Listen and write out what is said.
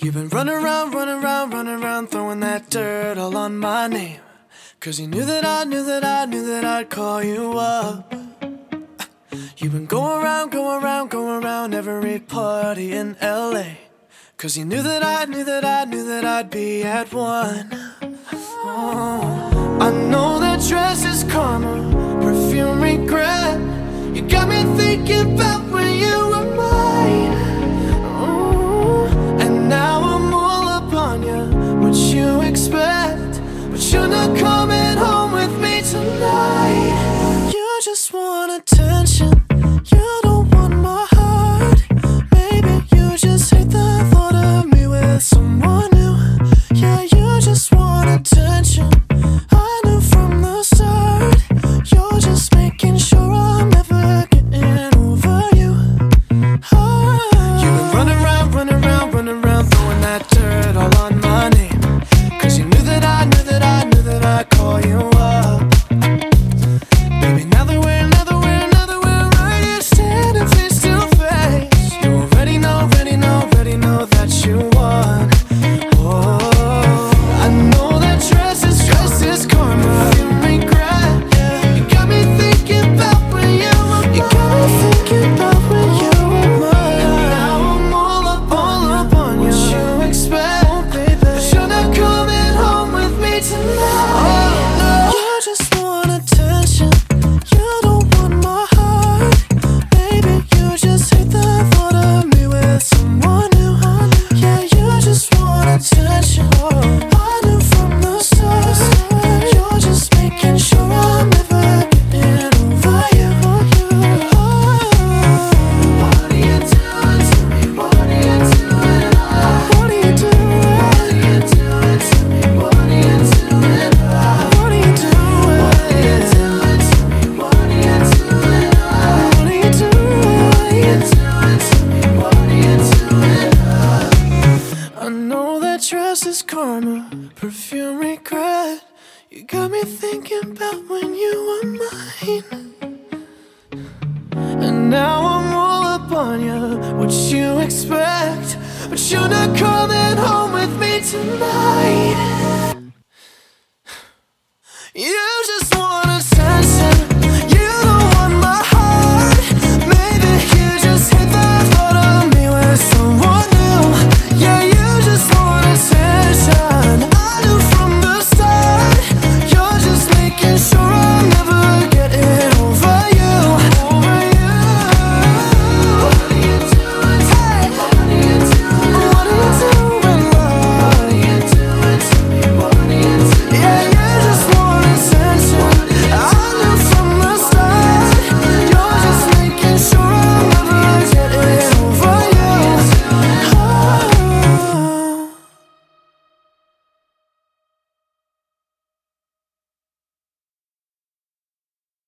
You've been running around, running around, running around, throwing that dirt all on my name. Cause you knew that I'd call you up. You've been going around, going around, going around every party in LA. Cause you knew that I'd be at one. Oh, I know that dress is karma, perfume regret. You got me thinking about when you were mine. Oh, and now I'm all up on you, what you expect. But you're not coming home with me tonight. You just want attention, you don't want my heart. Maybe you just hate the thought of me with someone new. Yeah, you just want attention, I knew from the start. You're just making sure I'm never getting over you. You've been running around, running around, running around, throwing that dirt all on my name. Cause you knew that I'd call you up. Baby, now that we're right here standing face to face, you already know that you won. Oh, I know that dress is karma, you regret. You got me thinking about when you were mine. You got me thinking about when you were mine. And now I'm all up on you. What you expect, oh, baby, but you're not coming home with me tonight. Oh, no. You just want attention, you don't want my heart. Baby, you just hate the thought of me with someone new. Yeah, you just want attention, I knew from the start. You're just making sure I'm never getting over you. What are you doing to me? What are you doing? What are you doing? What are you doing to me? What are you doing? What are you doing? What are you doing to me? What are you doing? What are you doing? What are you doing to me? What are you doing? I know that dress is karma, perfume regret. You got me thinking about when you were mine. And now I'm all up on you, what you expect. But you're not coming home with me tonight.